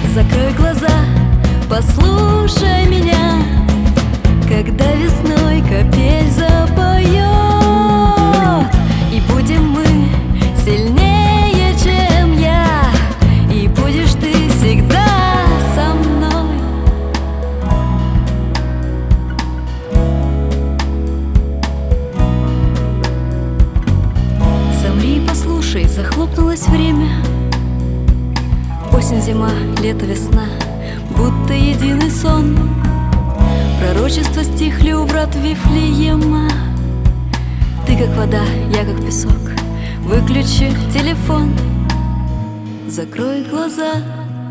Закрой глаза, послушай меня, когда весной капель запоет, и будем мы сильнее, чем я, и будешь ты всегда со мной. Замри и послушай, захлопнулось время. Осень, зима, лето, весна, будто единый сон. Пророчества стихли у врат Вифлеема. Ты как вода, я как песок. Выключи телефон, закрой глаза,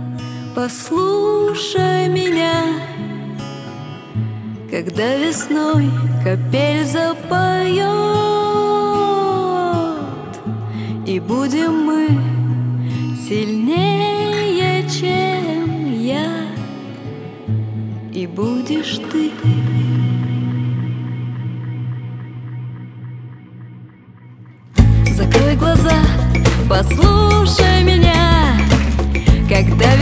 послушай меня, когда весной капель запоет, и будем мы сильнее, чем я, и будешь ты. Закрой глаза, послушай меня, когда